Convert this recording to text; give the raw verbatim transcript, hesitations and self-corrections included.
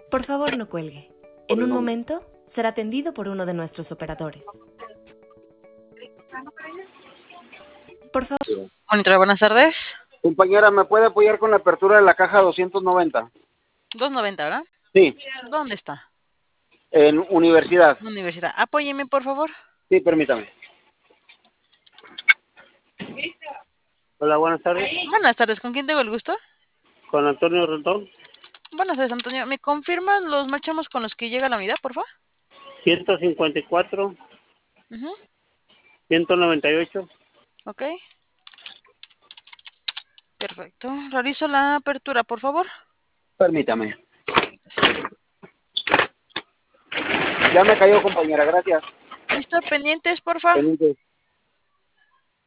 Por favor, no cuelgue. En un momento será atendido por uno de nuestros operadores. Por favor. Monitor, buenas tardes. Compañera, ¿me puede apoyar con la apertura de la caja doscientos noventa? doscientos noventa, ¿verdad? Sí. ¿Dónde está? En Universidad. Universidad. Apóyeme, por favor. Sí, permítame. Hola, buenas tardes. Buenas tardes, ¿con quién tengo el gusto? Con Antonio Rentón. Buenas tardes, Antonio. ¿Me confirman los marchamos con los que llega la unidad, por favor? ciento cincuenta y cuatro. Uh-huh. ciento noventa y ocho. Ok. Perfecto. Realizo la apertura, por favor. Permítame. Ya me cayó, compañera, gracias. ¿Listo? ¿Pendientes, por favor? Pendientes.